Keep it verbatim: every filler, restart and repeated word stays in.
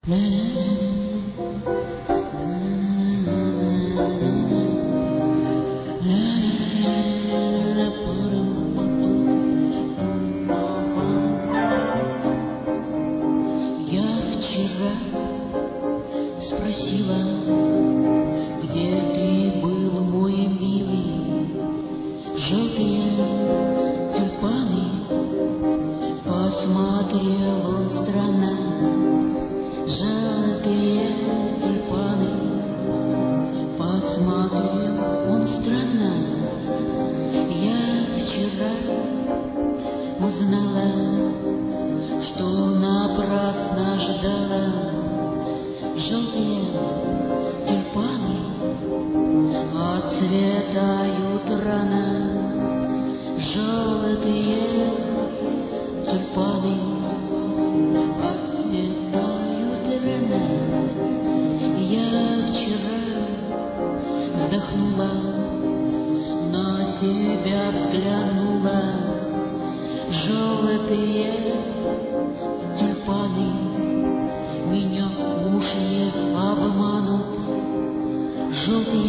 Спросила, где ты был, мой милый, желтые тюльпаны. Посмотрел он странно, желтые тюльпаны. Посмотрел он странно. Я вчера узнала, что напрасно ждала. Желтые тюльпаны отцветают рано. Желтые тюльпаны отцветают рано. Я вчера вздохнула, на себя взглянула. Желтые тюльпаны меня уж не обманут. Желтые